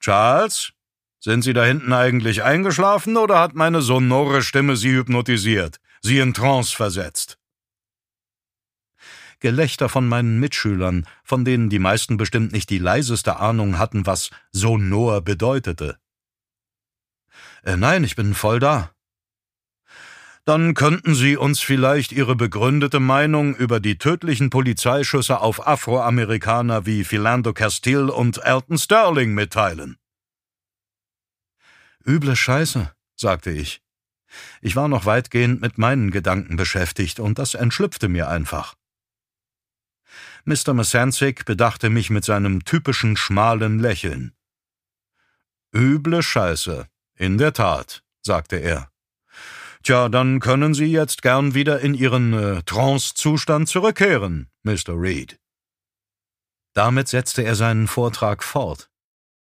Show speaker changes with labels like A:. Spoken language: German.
A: »Charles, sind Sie da hinten eigentlich eingeschlafen oder hat meine sonore Stimme Sie hypnotisiert, Sie in Trance versetzt?« Gelächter von meinen Mitschülern, von denen die meisten bestimmt nicht die leiseste Ahnung hatten, was sonor bedeutete. »Nein, ich bin voll da.« »Dann könnten Sie uns vielleicht Ihre begründete Meinung über die tödlichen Polizeischüsse auf Afroamerikaner wie Philando Castile und Elton Sterling mitteilen.« »Üble Scheiße«, sagte ich. Ich war noch weitgehend mit meinen Gedanken beschäftigt, und das entschlüpfte mir einfach. Mr. Msanzik bedachte mich mit seinem typischen schmalen Lächeln. »Üble Scheiße, in der Tat«, sagte er. »Tja, dann können Sie jetzt gern wieder in Ihren Trance-Zustand zurückkehren, Mr. Reed.« Damit setzte er seinen Vortrag fort.